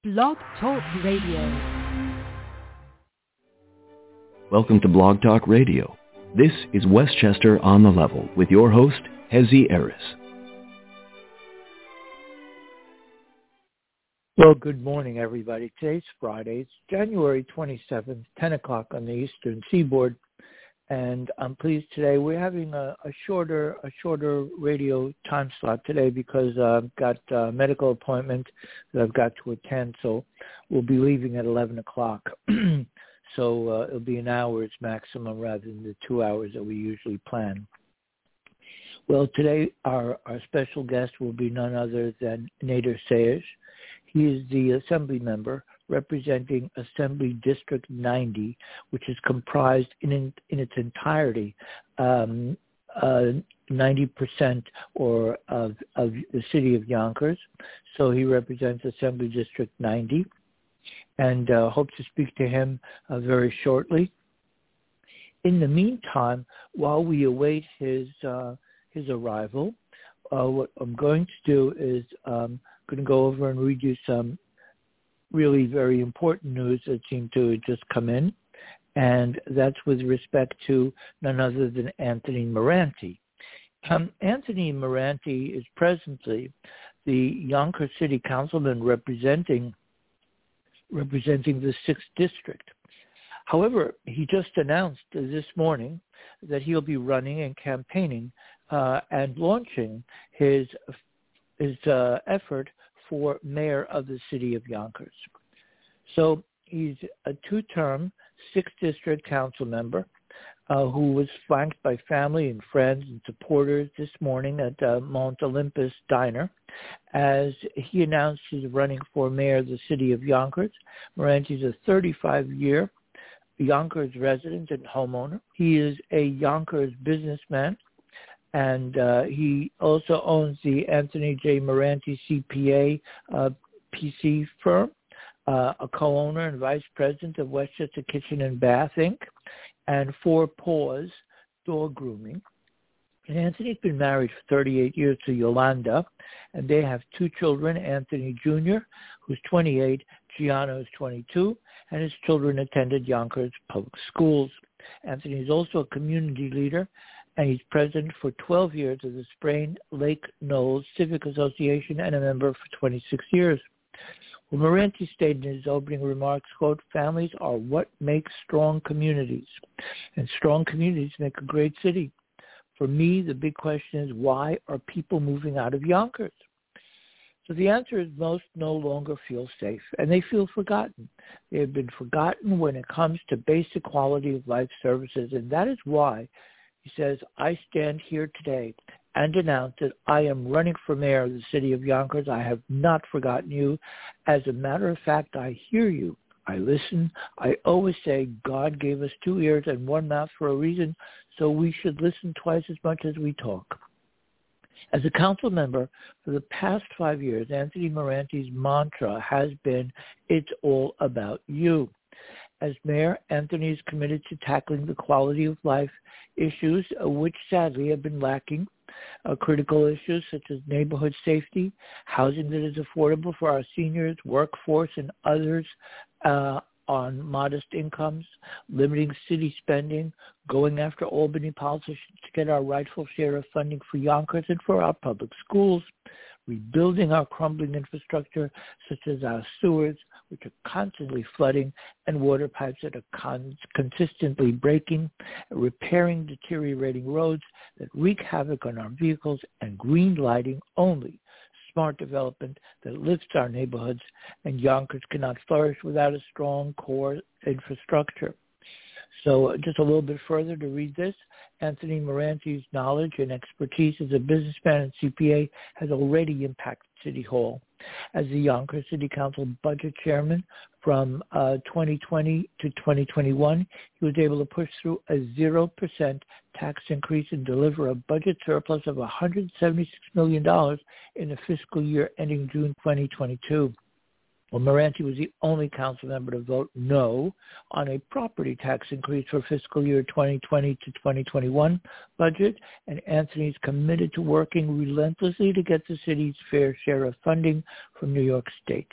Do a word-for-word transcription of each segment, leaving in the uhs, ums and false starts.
Blog Talk Radio. Welcome to Blog Talk Radio. This is Westchester on the Level with your host, Hezi Eris. Well, good morning, everybody. Today's Friday. It's January twenty-seventh, ten o'clock on the Eastern Seaboard. And I'm pleased today we're having a, a shorter a shorter radio time slot today because uh, I've got a medical appointment that I've got to attend. So we'll be leaving at eleven o'clock. So uh, it'll be an hour's maximum rather than the two hours that we usually plan. Well, today our, our special guest will be none other than Nader Sayegh. He is the assembly member representing Assembly District ninety, which is comprised in in, in its entirety um, uh, ninety percent or of, of the city of Yonkers. So he represents Assembly District ninety, and uh, hope to speak to him uh, very shortly. In the meantime, while we await his uh, his arrival, uh, what I'm going to do is um, going to go over and read you some really very important news that seemed to have just come in, and that's with respect to none other than Anthony Moranti. Um, Anthony Moranti is presently the Yonkers City Councilman representing representing the sixth District. However, he just announced this morning that he'll be running and campaigning uh, and launching his his uh, effort for mayor of the city of Yonkers. So he's a two-term, sixth District council member uh, who was flanked by family and friends and supporters this morning at uh, Mount Olympus Diner as he announced he's running for mayor of the city of Yonkers. Moranti is a thirty-five-year Yonkers resident and homeowner. He is a Yonkers businessman, and uh, he also owns the Anthony J. Moranti C P A uh, P C firm, uh, a co-owner and vice president of Westchester Kitchen and Bath, Incorporated, and Four Paws Dog Grooming. And Anthony's been married for thirty-eight years to Yolanda, and they have two children, Anthony Junior, who's twenty-eight, Gianna is twenty-two, and his children attended Yonkers Public Schools. Anthony is also a community leader, and he's president for twelve years of the Sprain Lake Knolls Civic Association and a member for twenty-six years. Well, Moranti stated in his opening remarks, quote, "Families are what makes strong communities, and strong communities make a great city. For me, the big question is, why are people moving out of Yonkers?" So the answer is most no longer feel safe, and they feel forgotten. They have been forgotten when it comes to basic quality of life services, and that is why he says, "I stand here today and announce that I am running for mayor of the city of Yonkers. I have not forgotten you. As a matter of fact, I hear you. I listen. I always say God gave us two ears and one mouth for a reason, so we should listen twice as much as we talk." As a council member for the past five years, Anthony Moranti's mantra has been, "It's all about you." As mayor, Anthony is committed to tackling the quality of life issues, uh, which sadly have been lacking. Uh, critical issues such as neighborhood safety, housing that is affordable for our seniors, workforce, and others uh, on modest incomes, limiting city spending, going after Albany politicians to get our rightful share of funding for Yonkers and for our public schools, rebuilding our crumbling infrastructure such as our sewers, which are constantly flooding, and water pipes that are con- consistently breaking, repairing deteriorating roads that wreak havoc on our vehicles, and green lighting only. Smart development that lifts our neighborhoods, and Yonkers cannot flourish without a strong core infrastructure. So uh, just a little bit further to read this, Anthony Moranti's knowledge and expertise as a businessman and C P A has already impacted City Hall. As the Yonkers City Council budget chairman from uh, twenty twenty to twenty twenty-one, he was able to push through a zero percent tax increase and deliver a budget surplus of one hundred seventy-six million dollars in the fiscal year ending June twenty twenty-two. Well, Moranti was the only council member to vote no on a property tax increase for fiscal year twenty twenty to twenty twenty-one budget, and Anthony is committed to working relentlessly to get the city's fair share of funding from New York State.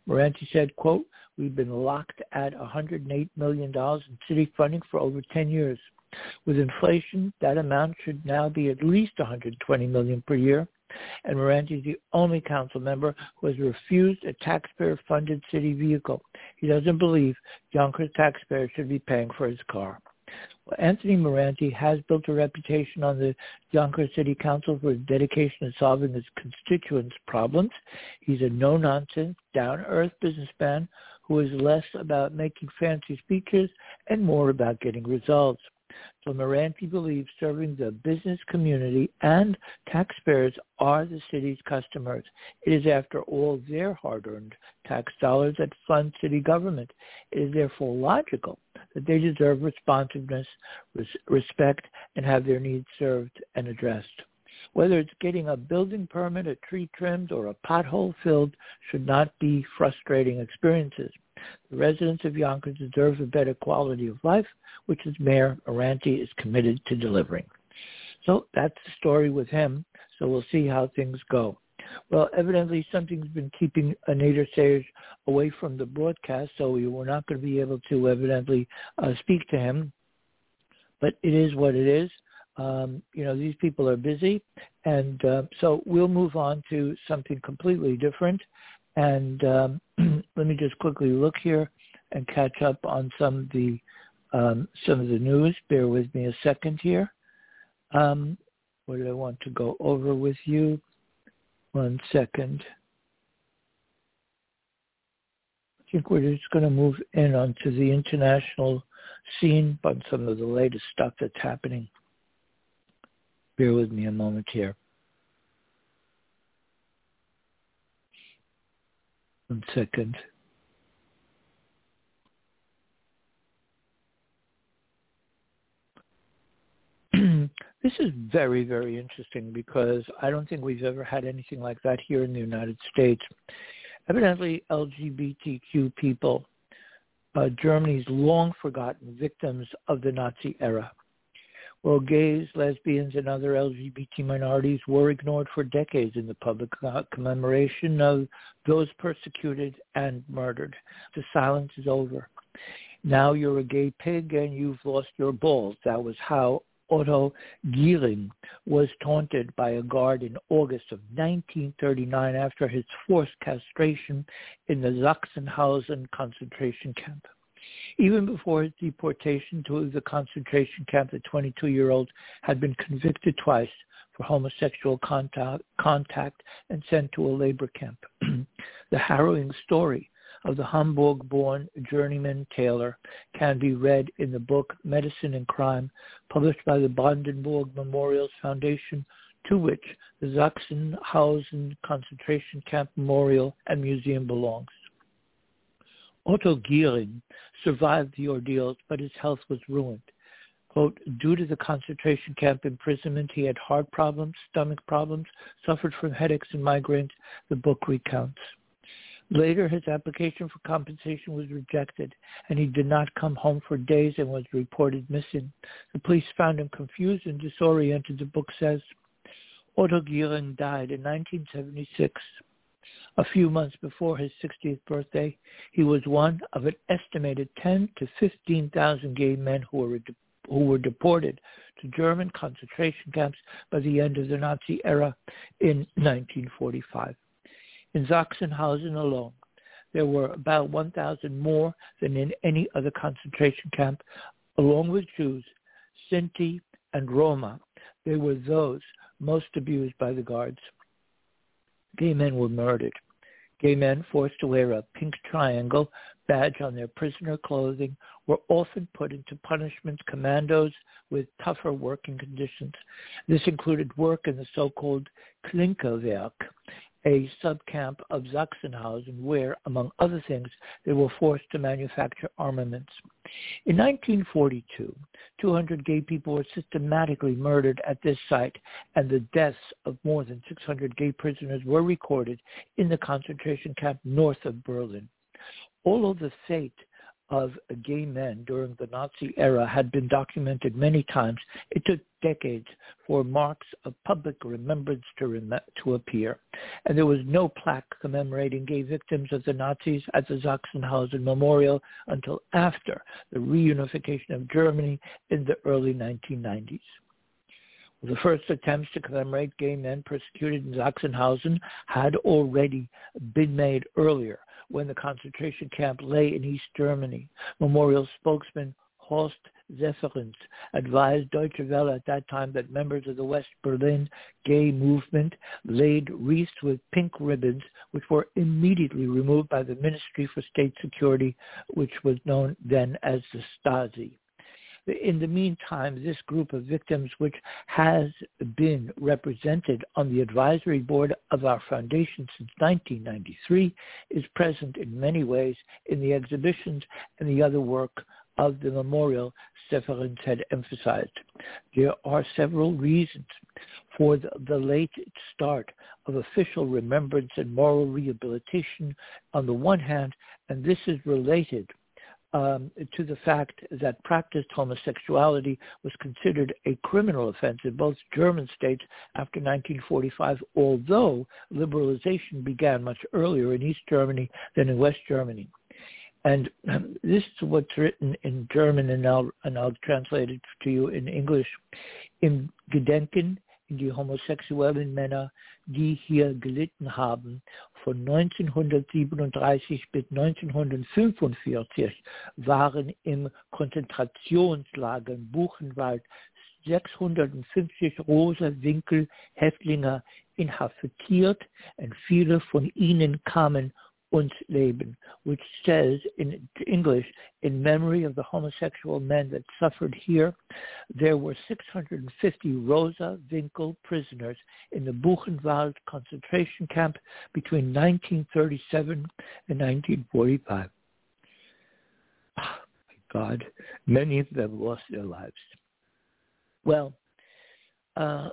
Moranti said, quote, "We've been locked at one hundred eight million dollars in city funding for over ten years. With inflation, that amount should now be at least one hundred twenty million dollars per year. And Moranti is the only council member who has refused a taxpayer-funded city vehicle. He doesn't believe Yonkers taxpayers should be paying for his car." Well, Anthony Moranti has built a reputation on the Yonkers City Council for his dedication to solving his constituents' problems. He's a no-nonsense, down-to-earth businessman who is less about making fancy speeches and more about getting results. So Moranti believes serving the business community and taxpayers are the city's customers. It is, after all, their hard-earned tax dollars that fund city government. It is therefore logical that they deserve responsiveness, res- respect, and have their needs served and addressed. Whether it's getting a building permit, a tree trimmed, or a pothole filled should not be frustrating experiences. The residents of Yonkers deserve a better quality of life, which is Mayor Moranti is committed to delivering. So that's the story with him. So we'll see how things go. Well, evidently something's been keeping Nader Sayers away from the broadcast, so we were not going to be able to evidently uh, speak to him. But it is what it is. Um, you know, these people are busy. And uh, so we'll move on to something completely different. And um, let me just quickly look here and catch up on some of the um, some of the news. Bear with me a second here. Um, what did I want to go over with you? One second. I think we're just going to move in onto the international scene on some of the latest stuff that's happening. Bear with me a moment here. One second. This is very, very interesting because I don't think we've ever had anything like that here in the United States. Evidently, L G B T Q people, uh, Germany's long-forgotten victims of the Nazi era. Well, gays, lesbians, and other L G B T minorities were ignored for decades in the public commemoration of those persecuted and murdered. The silence is over. Now you're a gay pig and you've lost your balls. That was how Otto Gehring was taunted by a guard in August of nineteen thirty-nine after his forced castration in the Sachsenhausen concentration camp. Even before his deportation to the concentration camp, the twenty-two-year-old had been convicted twice for homosexual contact, contact and sent to a labor camp. The harrowing story of the Hamburg-born journeyman tailor can be read in the book Medicine and Crime, published by the Brandenburg Memorials Foundation, to which the Sachsenhausen concentration camp memorial and museum belongs. Otto Gehring survived the ordeals, but his health was ruined. Quote, due to the concentration camp imprisonment, he had heart problems, stomach problems, suffered from headaches and migraines, the book recounts. Later, his application for compensation was rejected, and he did not come home for days and was reported missing. The police found him confused and disoriented, the book says. Otto Gehring died in nineteen seventy-six. A few months before his sixtieth birthday, he was one of an estimated ten to fifteen thousand gay men who were, de- who were deported to German concentration camps by the end of the Nazi era in nineteen forty-five. In Sachsenhausen alone, there were about one thousand more than in any other concentration camp, along with Jews, Sinti, and Roma. They were those most abused by the guards. Gay men were murdered. Gay men forced to wear a pink triangle badge on their prisoner clothing were often put into punishment commandos with tougher working conditions. This included work in the so-called Klinkerwerk, a subcamp of Sachsenhausen where, among other things, they were forced to manufacture armaments. In nineteen forty-two, two hundred gay people were systematically murdered at this site, and the deaths of more than six hundred gay prisoners were recorded in the concentration camp north of Berlin. Although the fate of gay men during the Nazi era had been documented many times, it took decades for marks of public remembrance to, rem- to appear. And there was no plaque commemorating gay victims of the Nazis at the Sachsenhausen Memorial until after the reunification of Germany in the early nineteen nineties. The first attempts to commemorate gay men persecuted in Sachsenhausen had already been made earlier, when the concentration camp lay in East Germany. Memorial spokesman Horst Seferens advised Deutsche Welle at that time that members of the West Berlin gay movement laid wreaths with pink ribbons, which were immediately removed by the Ministry for State Security, which was known then as the Stasi. In the meantime, this group of victims, which has been represented on the advisory board of our foundation since nineteen ninety-three, is present in many ways in the exhibitions and the other work of the memorial Seferens had emphasized. There are several reasons for the, the late start of official remembrance and moral rehabilitation on the one hand, and this is related Um, to the fact that practiced homosexuality was considered a criminal offense in both German states after nineteen forty-five, although liberalization began much earlier in East Germany than in West Germany. And um, this is what's written in German, and I'll, and I'll translate it to you in English. Im Gedenken in die homosexuellen Männer, die hier gelitten haben, von neunzehnhundertsiebenunddreißig bis neunzehnhundertfünfundvierzig waren im Konzentrationslager Buchenwald sechshundertfünfzig Rosa-Winkel-Häftlinge inhaftiert, and viele von ihnen kamen ums Leben, which says in English, in memory of the homosexual men that suffered here, there were six hundred fifty Rosa Winkel prisoners in the Buchenwald concentration camp between nineteen thirty-seven and nineteen forty-five. Oh, my God, many of them lost their lives. Well, uh,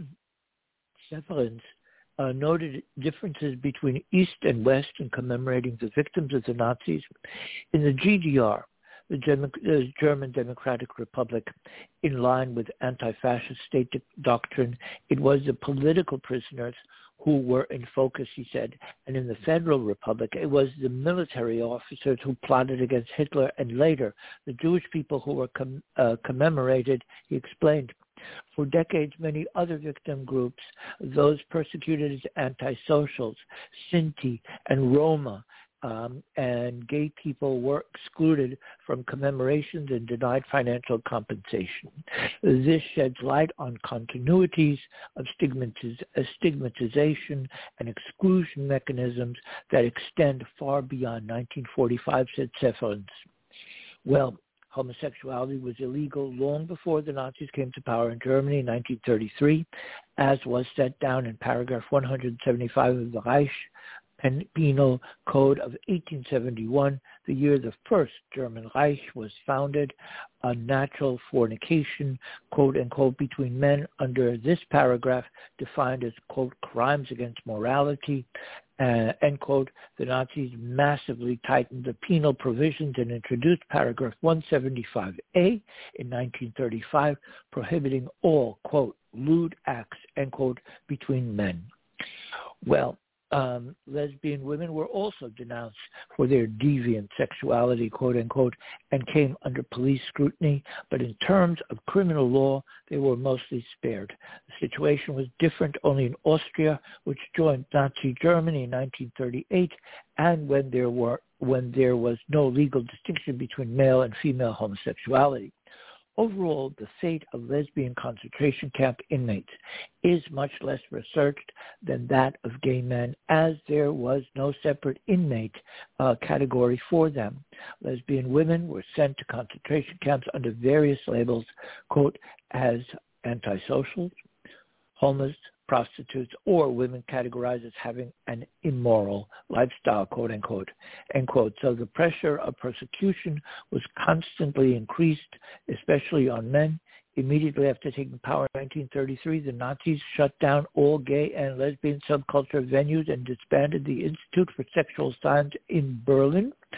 Seferens Uh, noted differences between East and West in commemorating the victims of the Nazis. In the G D R, the German, uh, German Democratic Republic, in line with anti-fascist state doctrine, it was the political prisoners who were in focus, he said. And in the Federal Republic, it was the military officers who plotted against Hitler, and later the Jewish people who were com- uh, commemorated, he explained. For decades, many other victim groups, those persecuted as antisocials, Sinti and Roma, um, and gay people were excluded from commemorations and denied financial compensation. This sheds light on continuities of stigmatiz- stigmatization and exclusion mechanisms that extend far beyond nineteen forty-five, said Seferens. Well, homosexuality was illegal long before the Nazis came to power in Germany in nineteen thirty-three, as was set down in paragraph one hundred seventy-five of the Reich Penal Code of eighteen seventy-one, the year the first German Reich was founded. Unnatural fornication, quote unquote, between men under this paragraph defined as, quote, crimes against morality, uh, end quote. The Nazis massively tightened the penal provisions and introduced paragraph one seventy-five A in nineteen thirty-five, prohibiting all, quote, lewd acts, end quote, between men. Well, Um, lesbian women were also denounced for their deviant sexuality, quote unquote, and came under police scrutiny, but in terms of criminal law, they were mostly spared. The situation was different only in Austria, which joined Nazi Germany in nineteen thirty-eight, and when there were when there was no legal distinction between male and female homosexuality. Overall, the fate of lesbian concentration camp inmates is much less researched than that of gay men, as there was no separate inmate uh, category for them. Lesbian women were sent to concentration camps under various labels, quote, as antisocials, homos, prostitutes, or women categorized as having an immoral lifestyle, quote unquote, end quote. So the pressure of persecution was constantly increased, especially on men. Immediately after taking power in nineteen thirty-three, the Nazis shut down all gay and lesbian subculture venues and disbanded the Institute for Sexual Science in Berlin.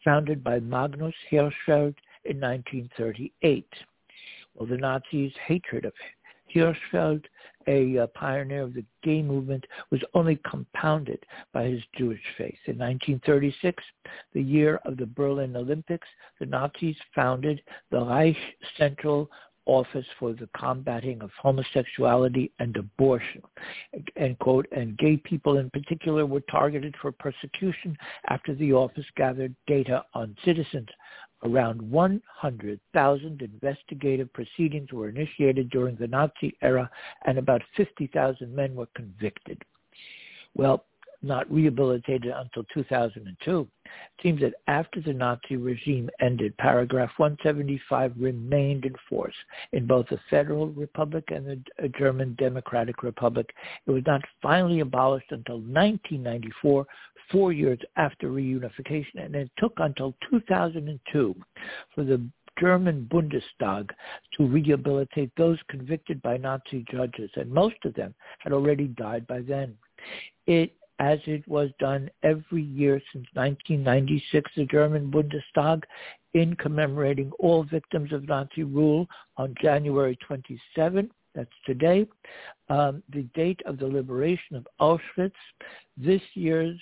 founded by Magnus Hirschfeld in nineteen thirty-eight. Well, the Nazis' hatred of Hirschfeld, a uh, pioneer of the gay movement, was only compounded by his Jewish faith. In nineteen thirty-six, the year of the Berlin Olympics, the Nazis founded the Reich Central Office for the Combating of Homosexuality and Abortion, end quote, and gay people in particular were targeted for persecution after the office gathered data on citizens. Around one hundred thousand investigative proceedings were initiated during the Nazi era, and about fifty thousand men were convicted. Well, not rehabilitated until two thousand two. It seems that after the Nazi regime ended, paragraph one seventy-five remained in force in both the Federal Republic and the German Democratic Republic. It was not finally abolished until nineteen ninety-four, four years after reunification, and it took until two thousand two for the German Bundestag to rehabilitate those convicted by Nazi judges, and most of them had already died by then. It As it was done every year since nineteen ninety-six, the German Bundestag, in commemorating all victims of Nazi rule on January twenty-seventh, that's today, um, the date of the liberation of Auschwitz, this year's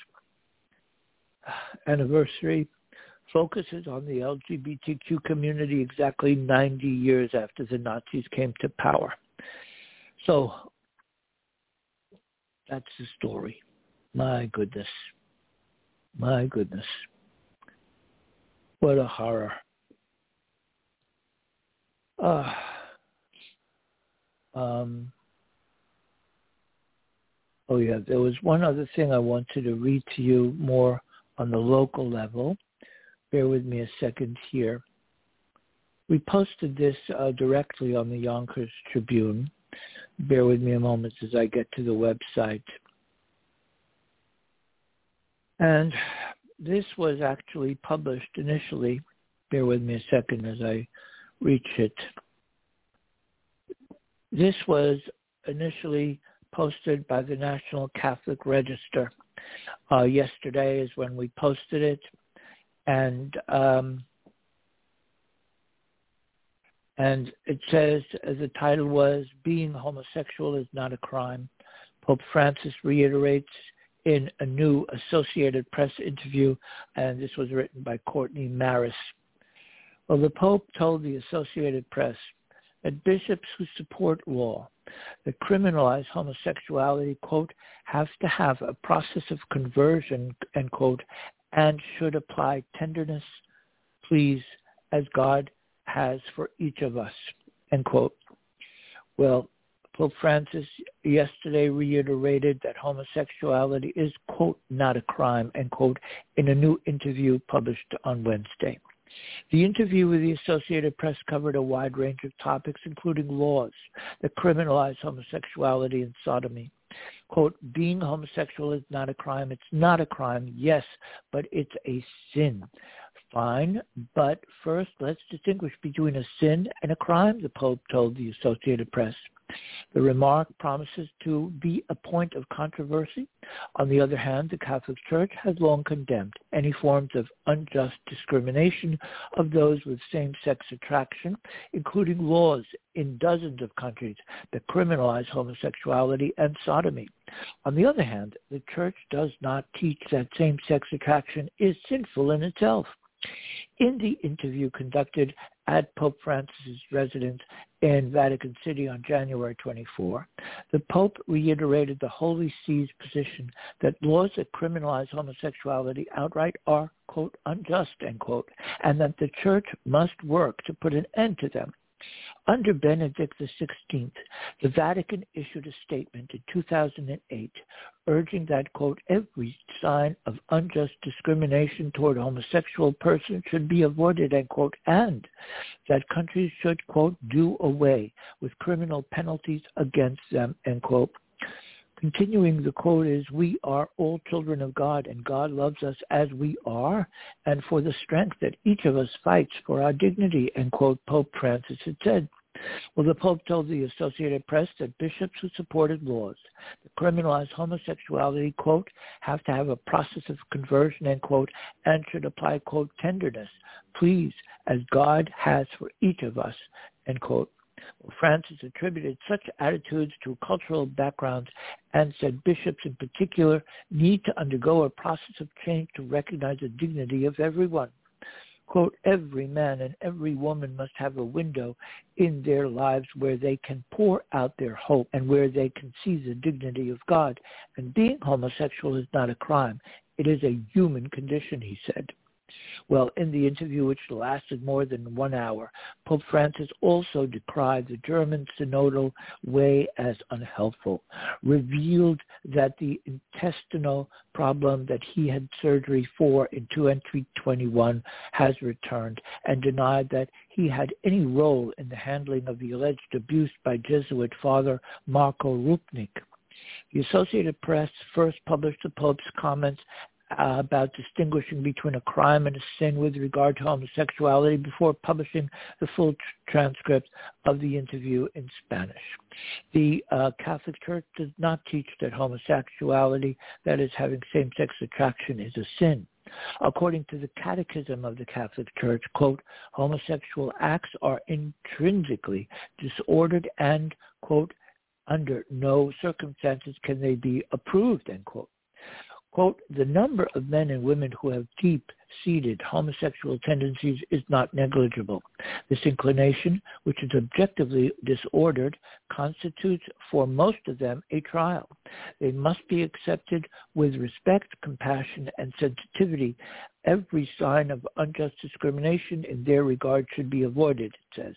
anniversary focuses on the L G B T Q community exactly ninety years after the Nazis came to power. So that's the story. My goodness. My goodness. What a horror. Uh, um, oh, yeah, there was one other thing I wanted to read to you more on the local level. Bear with me a second here. We posted this uh, directly on the Yonkers Tribune. Bear with me a moment as I get to the website. And this was actually published initially. Bear with me a second as I reach it. This was initially posted by the National Catholic Register. Uh, yesterday is when we posted it. And um, and it says, as the title was, "Being Homosexual is Not a Crime." Pope Francis reiterates in a new Associated Press interview, and this was written by Courtney Maris. Well, the Pope told the Associated Press that bishops who support law that criminalize homosexuality, quote, have to have a process of conversion, end quote, and should apply tenderness, please, as God has for each of us, end quote. Well, Pope Francis yesterday reiterated that homosexuality is, quote, not a crime, end quote, in a new interview published on Wednesday. The interview with the Associated Press covered a wide range of topics, including laws that criminalize homosexuality and sodomy. Quote, being homosexual is not a crime. It's not a crime, yes, but it's a sin. Fine, but first let's distinguish between a sin and a crime, the Pope told the Associated Press. The remark promises to be a point of controversy. On the other hand, the Catholic Church has long condemned any forms of unjust discrimination of those with same-sex attraction, including laws in dozens of countries that criminalize homosexuality and sodomy. On the other hand, the Church does not teach that same-sex attraction is sinful in itself. In the interview conducted at Pope Francis's residence in Vatican City on January twenty-fourth, the Pope reiterated the Holy See's position that laws that criminalize homosexuality outright are, quote, unjust, end quote, and that the Church must work to put an end to them. Under Benedict the sixteenth, the Vatican issued a statement in two thousand eight urging that, quote, every sign of unjust discrimination toward homosexual persons should be avoided, end quote, and that countries should, quote, do away with criminal penalties against them, end quote. Continuing, the quote is, we are all children of God, and God loves us as we are, and for the strength that each of us fights for our dignity, end quote, Pope Francis had said. Well, the Pope told the Associated Press that bishops who supported laws that criminalize homosexuality, quote, have to have a process of conversion, end quote, and should apply, quote, tenderness, please, as God has for each of us, end quote. Well, Francis attributed such attitudes to cultural backgrounds and said bishops in particular need to undergo a process of change to recognize the dignity of everyone. Quote, every man and every woman must have a window in their lives where they can pour out their hope and where they can see the dignity of God. And being homosexual is not a crime. It is a human condition, he said. Well, in the interview, which lasted more than one hour, Pope Francis also decried the German synodal way as unhelpful, revealed that the intestinal problem that he had surgery for in twenty twenty-one has returned, and denied that he had any role in the handling of the alleged abuse by Jesuit Father Marco Rupnik. The Associated Press first published the Pope's comments Uh, about distinguishing between a crime and a sin with regard to homosexuality before publishing the full tr- transcript of the interview in Spanish. The uh, Catholic Church does not teach that homosexuality, that is, having same-sex attraction, is a sin. According to the Catechism of the Catholic Church, quote, homosexual acts are intrinsically disordered and, quote, under no circumstances can they be approved, end quote. Quote, the number of men and women who have deep-seated homosexual tendencies is not negligible. This inclination, which is objectively disordered, constitutes for most of them a trial. They must be accepted with respect, compassion, and sensitivity. Every sign of unjust discrimination in their regard should be avoided, it says.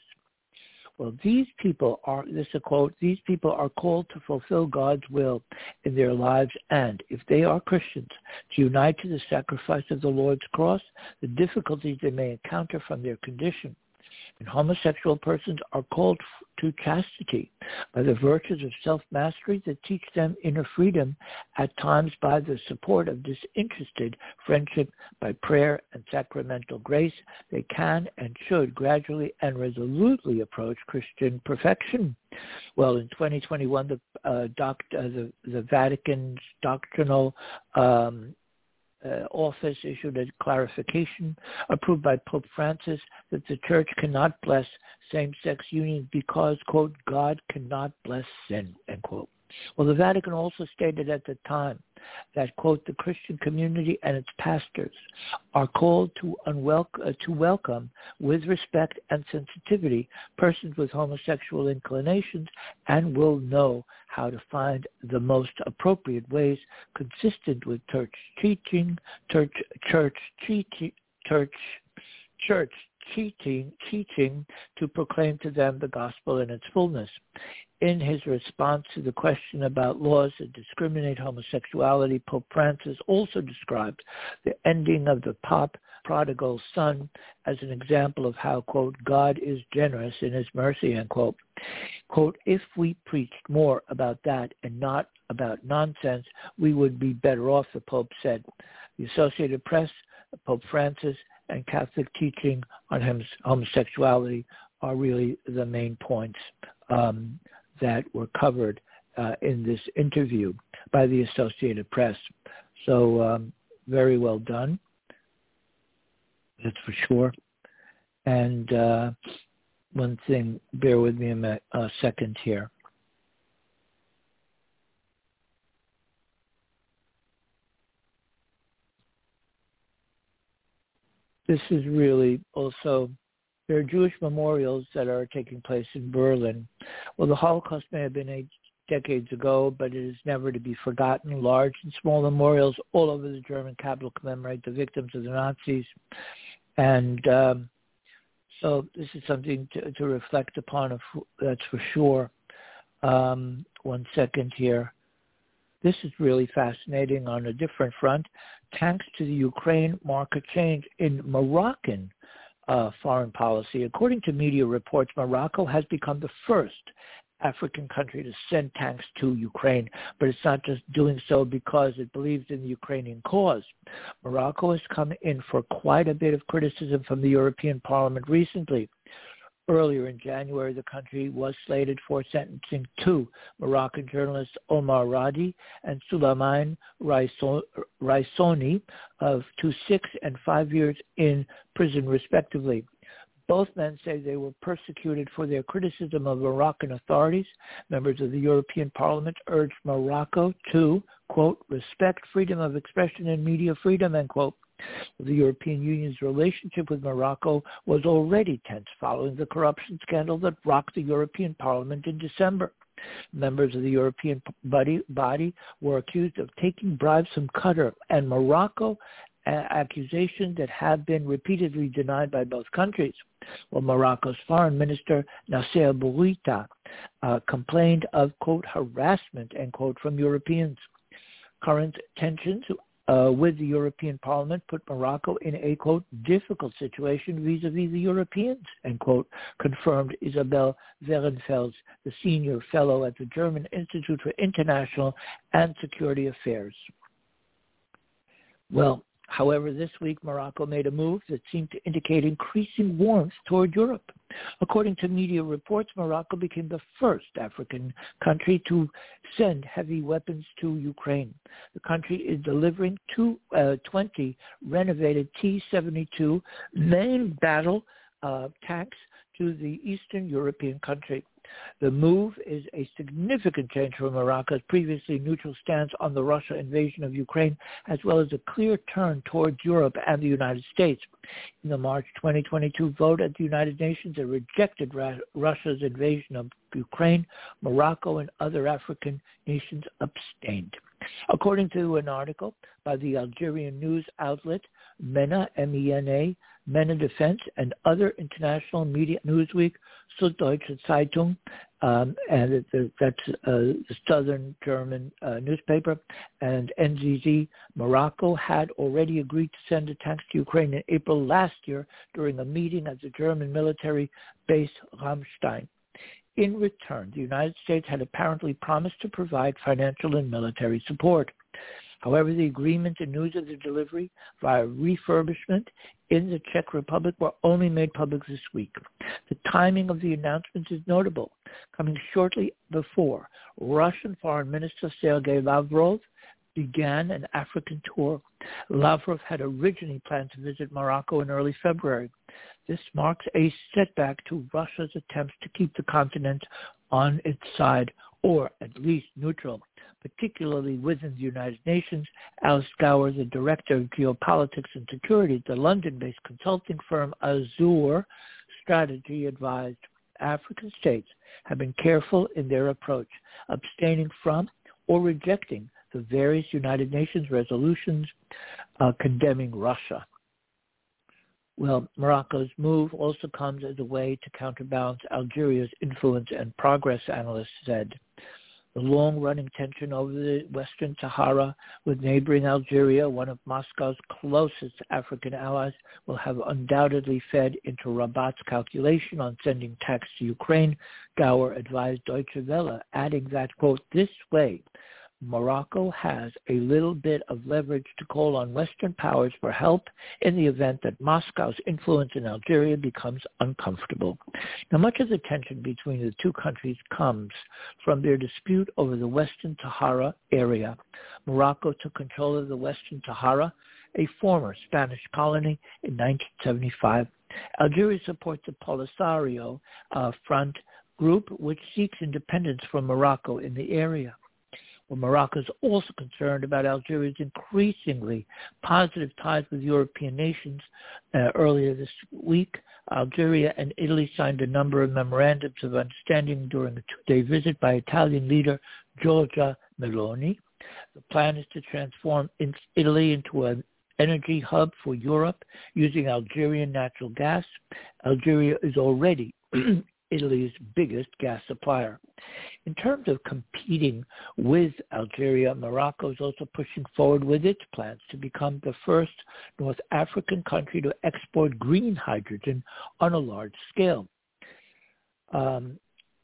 Well, these people are, this is a quote, these people are called to fulfill God's will in their lives and, if they are Christians, to unite to the sacrifice of the Lord's cross, the difficulties they may encounter from their condition. And homosexual persons are called to chastity by the virtues of self-mastery that teach them inner freedom, at times by the support of disinterested friendship, by prayer and sacramental grace. They can and should gradually and resolutely approach Christian perfection. Well, in twenty twenty-one, the, uh, doc, uh, the, the Vatican's doctrinal um, Uh, office issued a clarification approved by Pope Francis that the Church cannot bless same-sex unions because, quote, God cannot bless sin, end quote. Well, the Vatican also stated at the time that, quote, the Christian community and its pastors are called to, unwelcome, uh, to welcome with respect and sensitivity persons with homosexual inclinations and will know how to find the most appropriate ways consistent with church teaching, church, church, teaching, church, church teaching, teaching to proclaim to them the gospel in its fullness. In his response to the question about laws that discriminate homosexuality, Pope Francis also described the ending of the pop prodigal son as an example of how, quote, God is generous in his mercy, end quote. Quote, if we preached more about that and not about nonsense, we would be better off, the Pope said. The Associated Press, Pope Francis, and Catholic teaching on homosexuality are really the main points um, that were covered uh, in this interview by the Associated Press. So um, very well done, that's for sure. And uh, one thing, bear with me a, a second here. This is really also, there are Jewish memorials that are taking place in Berlin. Well, the Holocaust may have been eight decades ago, but it is never to be forgotten. Large and small memorials all over the German capital commemorate the victims of the Nazis. And um, so this is something to, to reflect upon, that's for sure. Um, one second here. This is really fascinating on a different front. Tanks to the Ukraine mark a change in Moroccan uh, foreign policy. According to media reports, Morocco has become the first African country to send tanks to Ukraine, but it's not just doing so because it believes in the Ukrainian cause. Morocco has come in for quite a bit of criticism from the European Parliament recently. Earlier in January, the country was slated for sentencing two Moroccan journalists, Omar Radi and Sulaiman Raisoni, of to six and five years in prison, respectively. Both men say they were persecuted for their criticism of Moroccan authorities. Members of the European Parliament urged Morocco to, quote, respect freedom of expression and media freedom, end quote. The European Union's relationship with Morocco was already tense following the corruption scandal that rocked the European Parliament in December. Members of the European body, body were accused of taking bribes from Qatar and Morocco, uh, accusations that have been repeatedly denied by both countries. Well, Morocco's foreign minister, Nasser Bourita, uh, complained of, quote, harassment, end quote, from Europeans. Current tensions Uh, with the European Parliament put Morocco in a, quote, difficult situation vis-a-vis the Europeans, end quote, confirmed Isabel Werenfels, the senior fellow at the German Institute for International and Security Affairs. Well, however, this week Morocco made a move that seemed to indicate increasing warmth toward Europe. According to media reports, Morocco became the first African country to send heavy weapons to Ukraine. The country is delivering two, uh, twenty renovated T seventy-two main battle uh, tanks to the Eastern European country. The move is a significant change from Morocco's previously neutral stance on the Russia invasion of Ukraine, as well as a clear turn towards Europe and the United States. In the March twenty twenty-two vote at the United Nations, it rejected Ra- Russia's invasion of Ukraine. Morocco and other African nations abstained. According to an article by the Algerian news outlet MENA, M E N A, MENA Defense, and other international media, Newsweek, Süddeutsche Zeitung, um, and that's uh, the southern German uh, newspaper, and N Z Z, Morocco had already agreed to send the tanks to Ukraine in April last year during a meeting at the German military base Ramstein. In return, the United States had apparently promised to provide financial and military support. However, the agreement and news of the delivery via refurbishment in the Czech Republic were only made public this week. The timing of the announcement is notable, coming shortly before Russian Foreign Minister Sergei Lavrov began an African tour. Lavrov had originally planned to visit Morocco in early February. This marks a setback to Russia's attempts to keep the continent on its side, or at least neutral, particularly within the United Nations. Alice Gower, the director of geopolitics and security at the London-based consulting firm Azure Strategy, advised African states have been careful in their approach, abstaining from or rejecting the various United Nations resolutions uh, condemning Russia. Well, Morocco's move also comes as a way to counterbalance Algeria's influence and progress, analysts said. The long-running tension over the Western Sahara with neighboring Algeria, one of Moscow's closest African allies, will have undoubtedly fed into Rabat's calculation on sending tanks to Ukraine, Gower advised Deutsche Welle, adding that, quote, this way, Morocco has a little bit of leverage to call on Western powers for help in the event that Moscow's influence in Algeria becomes uncomfortable. Now, much of the tension between the two countries comes from their dispute over the Western Sahara area. Morocco took control of the Western Sahara, a former Spanish colony, in nineteen seventy-five. Algeria supports the Polisario uh, Front group, which seeks independence from Morocco in the area. Well, Morocco is also concerned about Algeria's increasingly positive ties with European nations. Uh, earlier this week, Algeria and Italy signed a number of memorandums of understanding during a two-day visit by Italian leader Giorgia Meloni. The plan is to transform Italy into an energy hub for Europe using Algerian natural gas. Algeria is already Italy's biggest gas supplier. In terms of competing with Algeria, Morocco is also pushing forward with its plans to become the first North African country to export green hydrogen on a large scale. Um,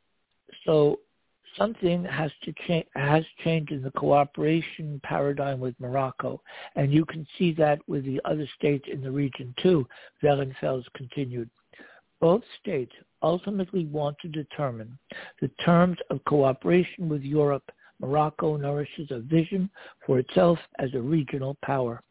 so something has to change, has changed in the cooperation paradigm with Morocco, and you can see that with the other states in the region too. Werenfels continued. Both states ultimately want to determine the terms of cooperation with Europe, Morocco nourishes a vision for itself as a regional power.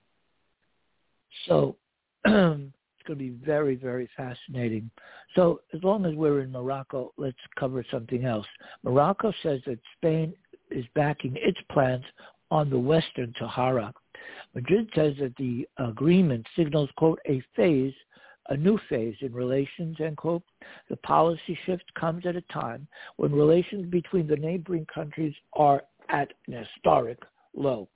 So it's going to be very, very fascinating. So as long as we're in Morocco, let's cover something else. Morocco says that Spain is backing its plans on the Western Sahara. Madrid says that the agreement signals, quote, a phase, a new phase in relations, end quote. The policy shift comes at a time when relations between the neighboring countries are at an historic low.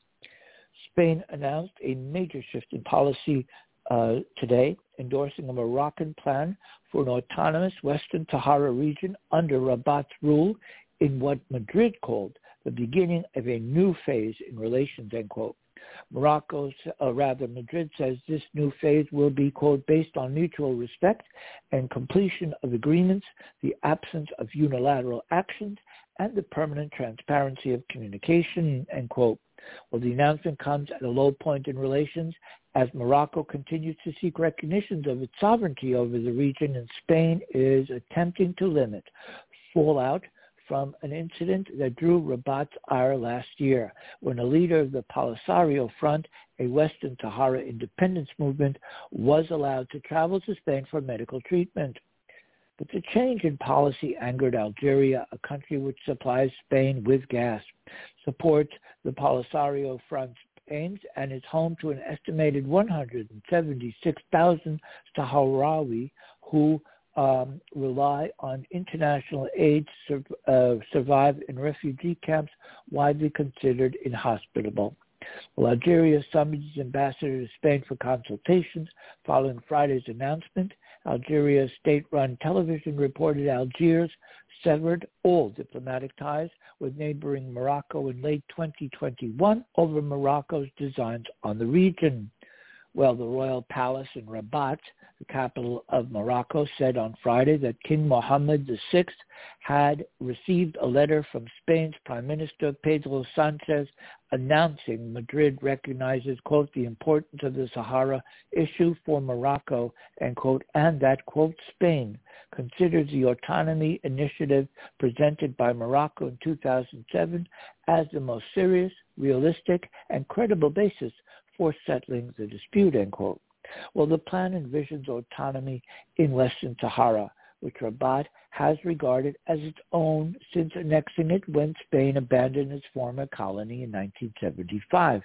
Spain announced a major shift in policy uh, today, endorsing a Moroccan plan for an autonomous Western Sahara region under Rabat's rule in what Madrid called the beginning of a new phase in relations, end quote. Morocco, uh, rather Madrid says this new phase will be, quote, based on mutual respect and completion of agreements, the absence of unilateral actions, and the permanent transparency of communication, end quote. Well, the announcement comes at a low point in relations as Morocco continues to seek recognition of its sovereignty over the region, and Spain is attempting to limit fallout from an incident that drew Rabat's ire last year, when a leader of the Polisario Front, a Western Sahara independence movement, was allowed to travel to Spain for medical treatment. But the change in policy angered Algeria, a country which supplies Spain with gas, supports the Polisario Front's aims, and is home to an estimated one hundred seventy-six thousand Sahrawi who Um, rely on international aid to uh, survive in refugee camps widely considered inhospitable. Well, Algeria summoned its ambassador to Spain for consultations following Friday's announcement. Algeria's state-run television reported Algiers severed all diplomatic ties with neighboring Morocco in late twenty twenty-one over Morocco's designs on the region. Well, the royal palace in Rabat, the capital of Morocco, said on Friday that King Mohammed the sixth had received a letter from Spain's Prime Minister Pedro Sanchez announcing Madrid recognizes, quote, the importance of the Sahara issue for Morocco, end quote, and that, quote, Spain considers the autonomy initiative presented by Morocco in two thousand seven as the most serious, realistic, and credible basis for settling the dispute, end quote. Well, the plan envisions autonomy in Western Sahara, which Rabat has regarded as its own since annexing it when Spain abandoned its former colony in nineteen seventy-five.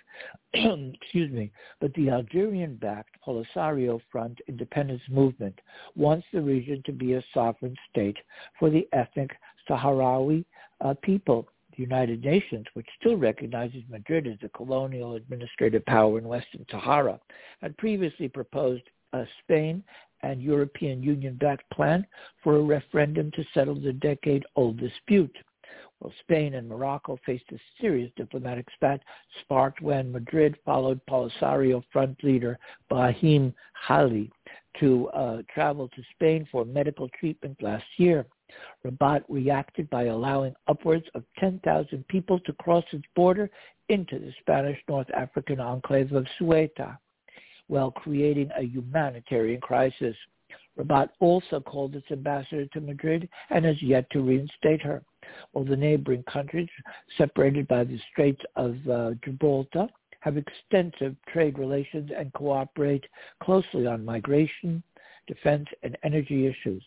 Excuse me. But the Algerian-backed Polisario Front independence movement wants the region to be a sovereign state for the ethnic Sahrawi uh, people. The United Nations, which still recognizes Madrid as a colonial administrative power in Western Sahara, had previously proposed a Spain and European Union-backed plan for a referendum to settle the decade-old dispute. Well, Spain and Morocco faced a serious diplomatic spat sparked when Madrid followed Polisario Front leader Brahim Ghali to uh, travel to Spain for medical treatment last year. Rabat reacted by allowing upwards of ten thousand people to cross its border into the Spanish North African enclave of Ceuta, while creating a humanitarian crisis. Rabat also called its ambassador to Madrid and has yet to reinstate her. While the neighboring countries, separated by the Straits of uh, Gibraltar, have extensive trade relations and cooperate closely on migration, defense, and energy issues.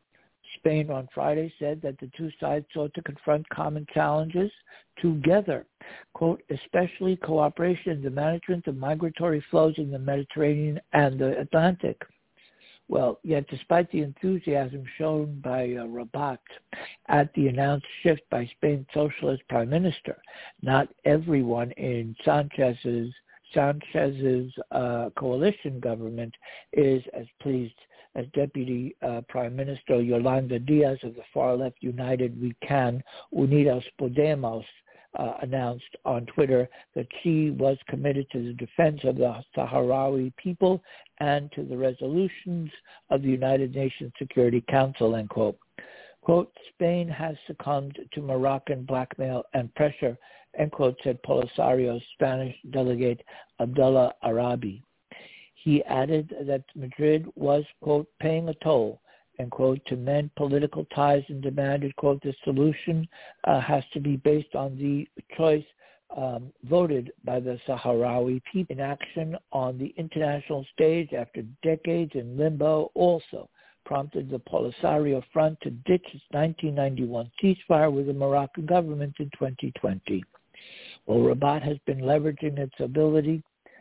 Spain on Friday said that the two sides sought to confront common challenges together, quote, especially cooperation in the management of migratory flows in the Mediterranean and the Atlantic. Well, yet despite the enthusiasm shown by uh, Rabat at the announced shift by Spain's socialist prime minister, not everyone in Sanchez's Sanchez's uh, coalition government is as pleased as Deputy uh, Prime Minister Yolanda Diaz of the far-left United We Can, Unidos Podemos, uh, announced on Twitter that she was committed to the defense of the Sahrawi people and to the resolutions of the United Nations Security Council, end quote. Quote, Spain has succumbed to Moroccan blackmail and pressure, end quote, said Polisario's Spanish delegate Abdullah Arabi. He added that Madrid was, quote, paying a toll end quote, to mend political ties and demanded, quote, the solution uh, has to be based on the choice um, voted by the Sahrawi people. Inaction on the international stage after decades in limbo also prompted the Polisario Front to ditch its nineteen ninety-one ceasefire with the Moroccan government in twenty twenty. Well, Rabat has been leveraging its ability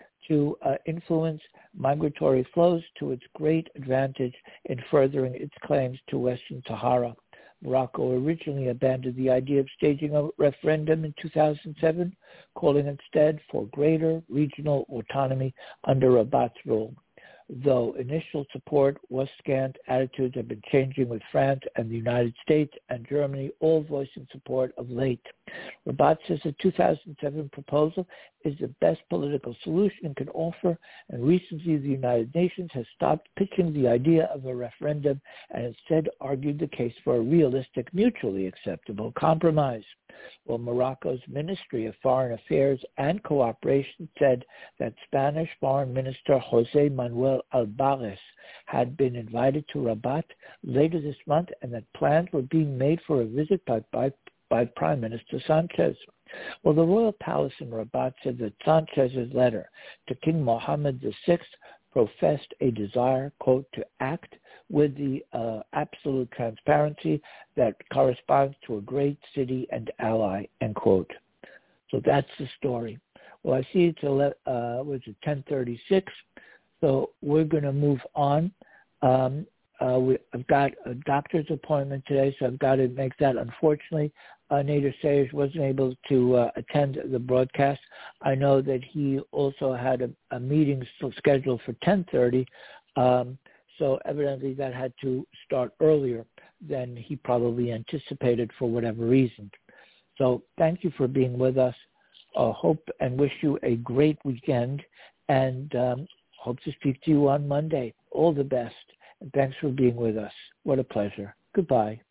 to uh, influence migratory flows to its great advantage in furthering its claims to Western Sahara. Morocco originally abandoned the idea of staging a referendum in two thousand seven, calling instead for greater regional autonomy under Rabat's rule. Though initial support was scant, attitudes have been changing with France and the United States and Germany all voicing support of late. Rabat says the two thousand seven proposal is the best political solution it can offer, and recently the United Nations has stopped pitching the idea of a referendum and instead argued the case for a realistic, mutually acceptable compromise. Well, Morocco's Ministry of Foreign Affairs and Cooperation said that Spanish Foreign Minister José Manuel Albares had been invited to Rabat later this month and that plans were being made for a visit by, by, by Prime Minister Sanchez. Well, the royal palace in Rabat said that Sanchez's letter to King Mohammed the Sixth professed a desire, quote, to act with the uh, absolute transparency that corresponds to a great city and ally, end quote. So that's the story. Well, I see it's ele- uh, was it ten thirty-six, so we're going to move on. Um, uh, we, I've got a doctor's appointment today, so I've got to make that. Unfortunately, uh, Nader Sayers wasn't able to uh, attend the broadcast. I know that he also had a, a meeting still scheduled for ten thirty, um, so evidently that had to start earlier than he probably anticipated for whatever reason. So thank you for being with us. Uh, hope and wish you a great weekend, and um, hope to speak to you on Monday. All the best, and thanks for being with us. What a pleasure. Goodbye.